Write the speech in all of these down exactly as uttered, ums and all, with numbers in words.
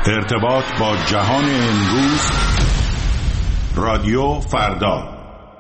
ارتباط با جهان امروز، رادیو فردا.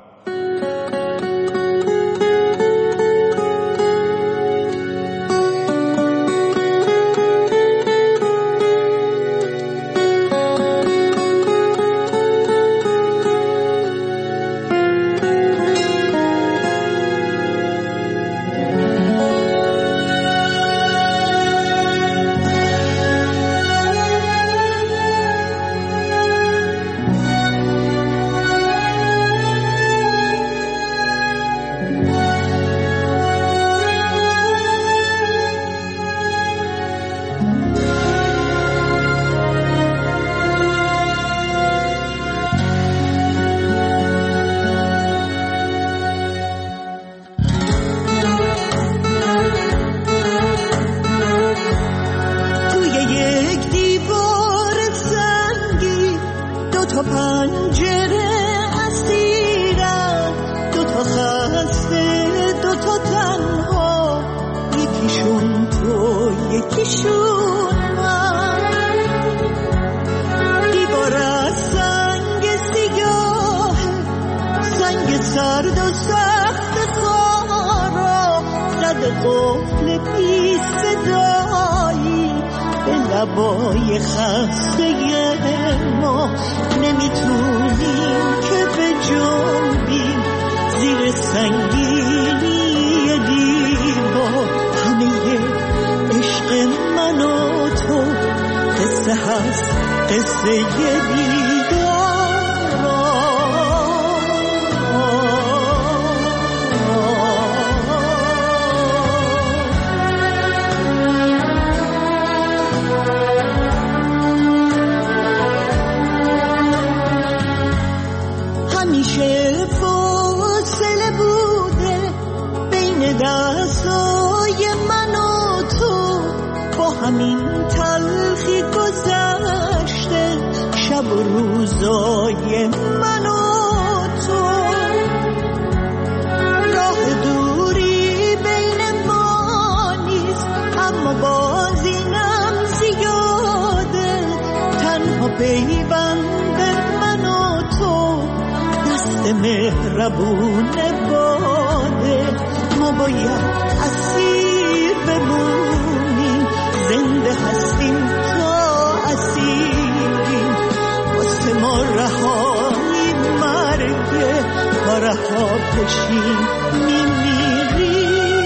لبای خسته ما نمیتونیم که به جنبیم زیر سنگینی دیوار. همه عشق من و تو قصه هست، قصه دیدار. همیشه فاصله بوده بین دستای من و تو، با همین تلخی گذشته شب و روزای من و تو. راه دوری بین ما نیست اما باز اینم زیاده، تنها پیوند من و تو مهربون باده. ما باید اسیر بمونیم، زنده هستیم تا اسیریم. واسه ما رهایی مرگه، تا رها بشیم میمیریم.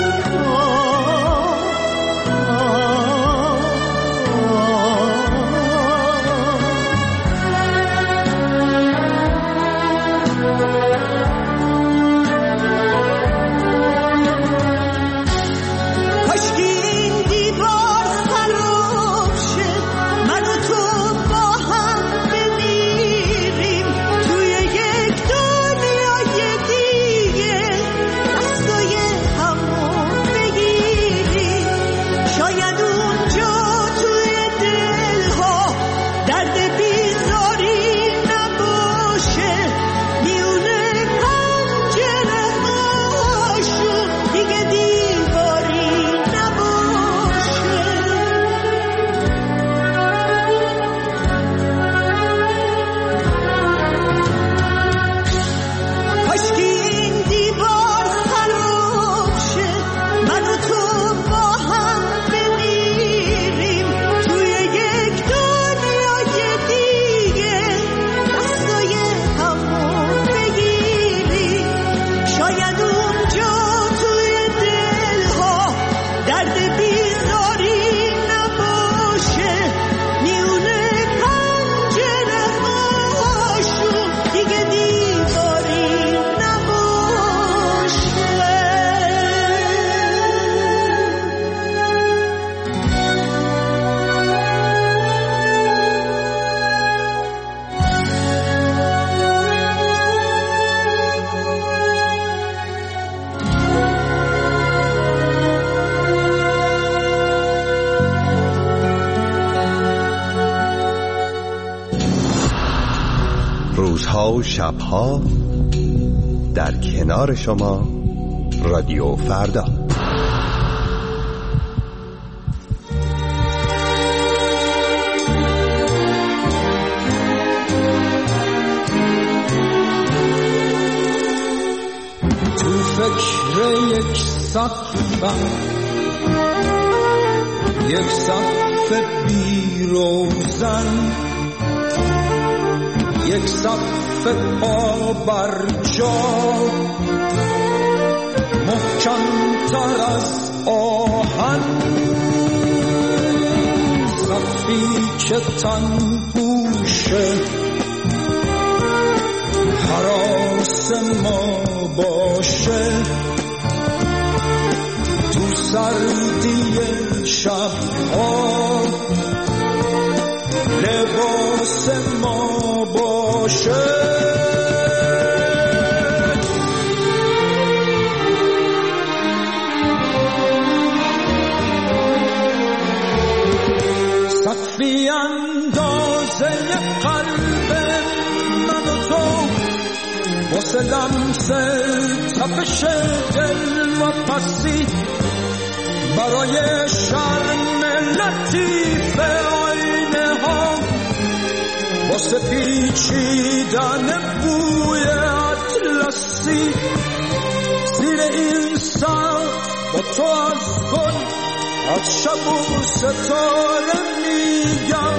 روزها و شبها در کنار شما، رادیو فردا. سقفم، یک سقف بی روزن، یک سقف پا بر جا، محکم تر از آهن، سقفی که تن پوشه هراس ما باشه، تو سردی شبها لباس ما باشه. سقفی اندازه قلب من و تو، واسه لمس تپش دل و پسی، برای شرم لطیف آینه ها، واسه پیچیدن بوی اطلسی، زیر این سقف با تو از گل، از شب و ستاره میگم،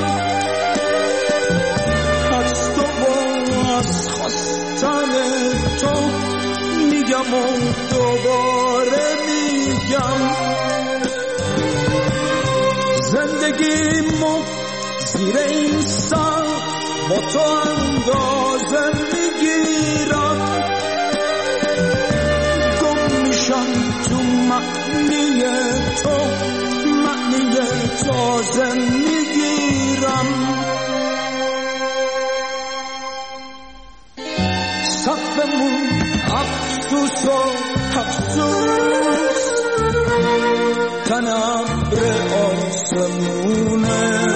از تو و از خواستن تو میگم و دوباره میگم، زندگیمو زیر این سقف با تو اندازه میگیرم، گم میشم تو معنی تو، معنی تازه میگیرم. سقفمون افسوس و افسوس، تن ابر آسمونه،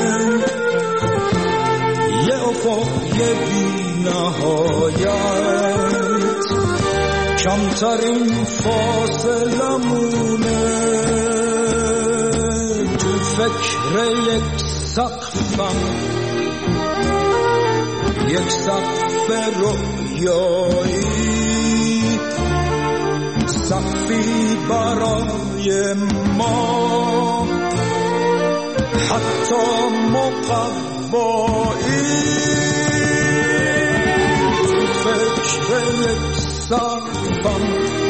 یه افق یه بی نهایت، کمترین فاصلمونه، تو فکر یک سقفم، یک سقف رویایی، سقفی برای ما، حتی مقوایی، تو فکر یک سقفم،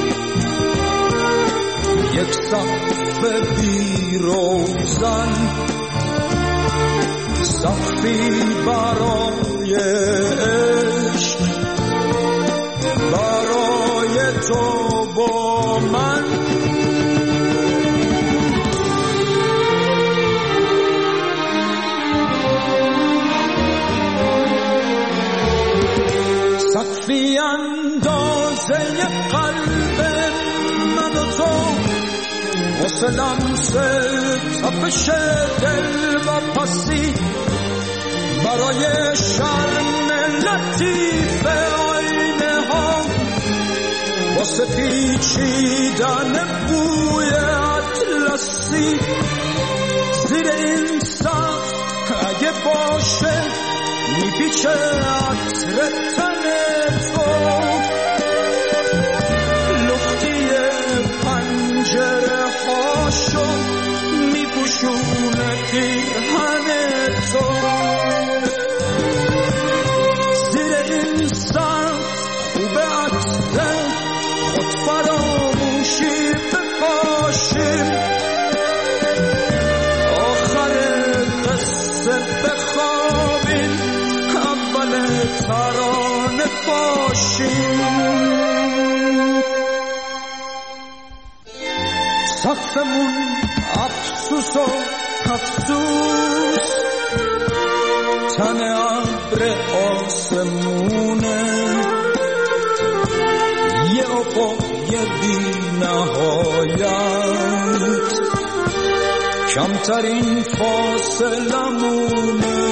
یک سقف بی روزن، سقفی برای عشق، برای تو با من. سقفی اندازه قلب من و تو، واسه لمس تپش دل و پسی، برای شرم لطیف آینه ها، واسه پیچیدن بوی اطلسی، زیر این سقف اگه باشه میپیچه عطر تن تو، لختی پنجره هاشو میپوشونه پیرهن تو، زیر این سقف خوبه عطر خود فراموشی بپاشیم، آخر قصه بخوابیم، اول ترانه باشیم. سقفمون افسوس و افسوس، تن ابر آسمونه، یه افق یه بی نهایت، کمترین فاصلمونه،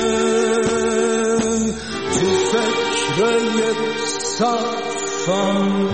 تو فکر یک سقفم.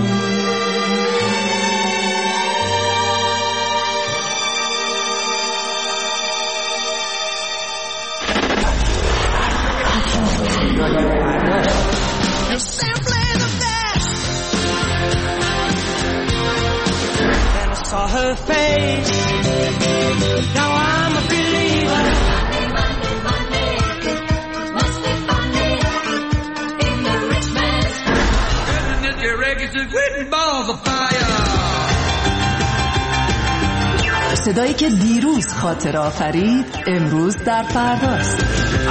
the face. Now I'm a believer. Money, money, money, must be funny in the rich man's house. And the reggae is written balls of fire. صدایی که دیروز خاطر آفرید امروز در فرداست.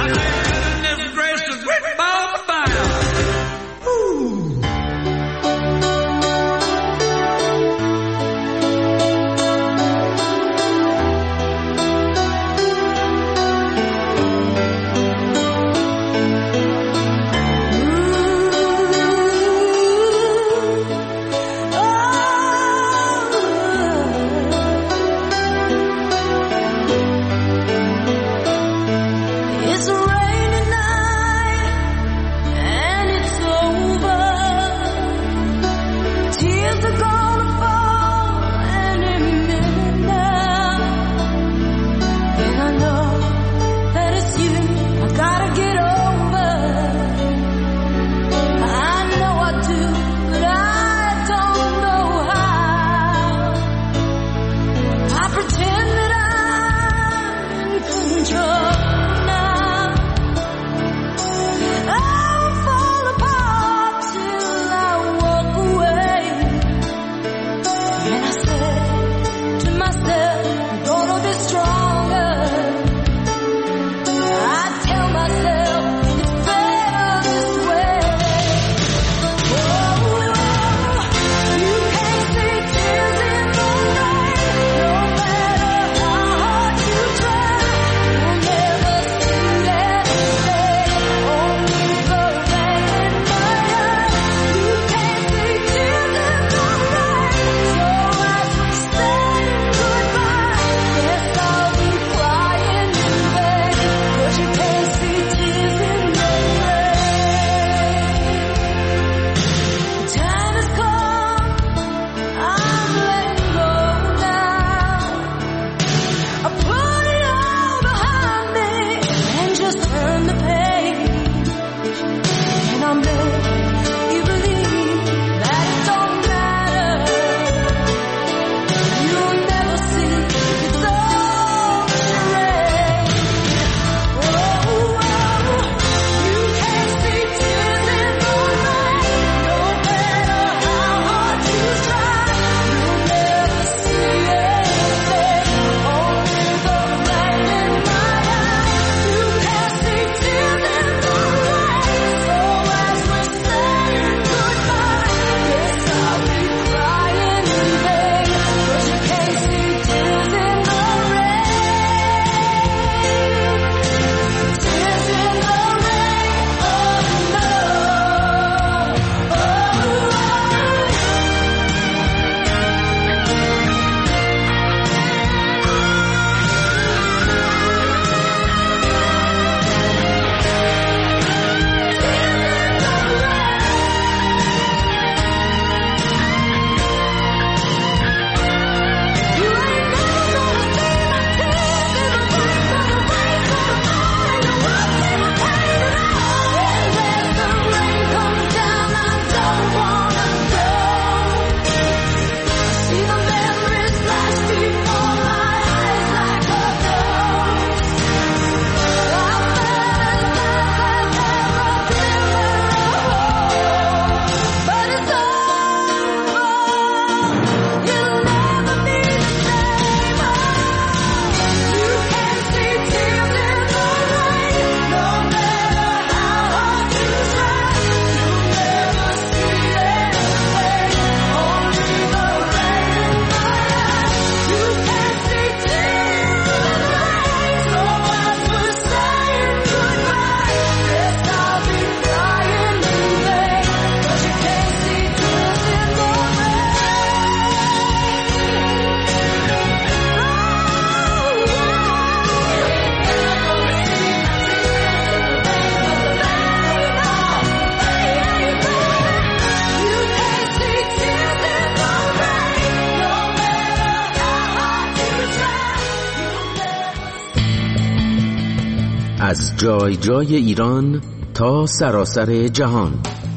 از جای جای ایران تا سراسر جهان.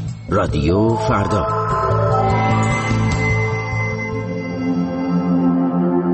رادیو فردا.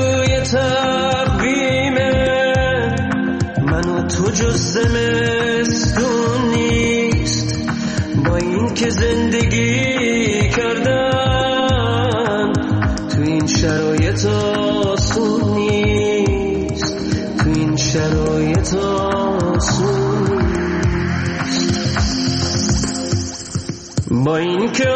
روی تقویمه من و تو جز زمستون نیست، با این که زندگی کردن تو این شرایط آسون نیست، تو این شرایط آسون نیست. با این که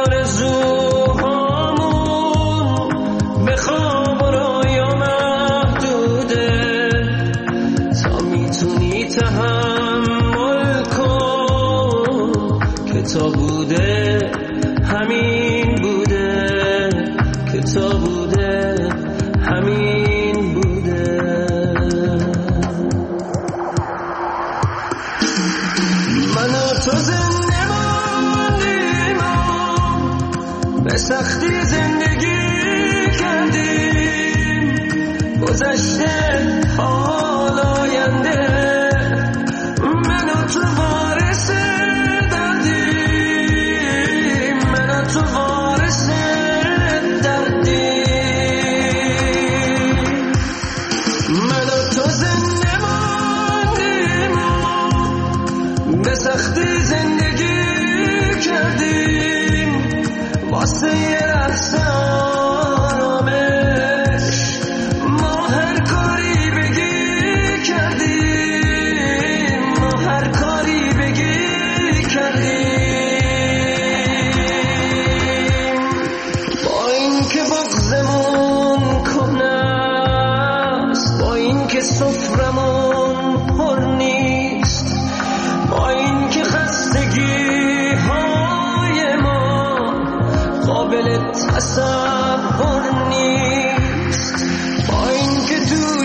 آرزوهامون به خواب و رویا محدوده، تا میتونی تحمل کن که تا بوده همین بوده، که تا بوده همین بوده. من و تو زنده ماندیم به سختی زندگی کردیم، گذشته حال آینده من و تو وارث دردیم، من و تو وارث دردیم. من و تو زنده ماندیم به سختی زندگی کردیم، واسه یه لحظه آرامش ما هر کاری بگی کردیم، ما هر کاری بگی کردیم. با این که بغضمون کنه است، با این که سفرمون پر نیست، با این که خستگی های ما قابل تصور نیست، با این که تو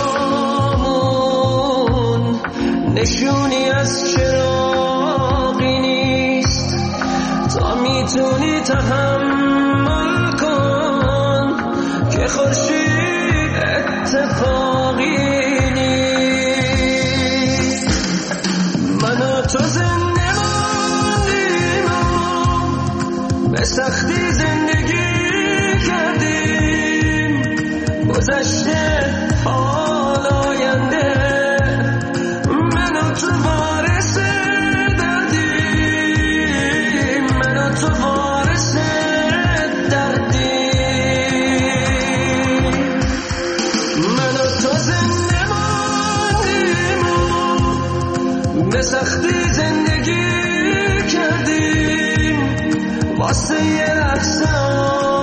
شبامون نشونی از چراغی نیست، تا میتونی تحمل کن که خورشید اتفاقی نیست. من و تو زنده ماندیم به سختی زندگی کردیم، گذشته حال آینده من و تو وارث دردیم، من و تو وارث دردیم. من و تو زنده ماندیم به سختی زندگی کردیم، واسه یه لحظه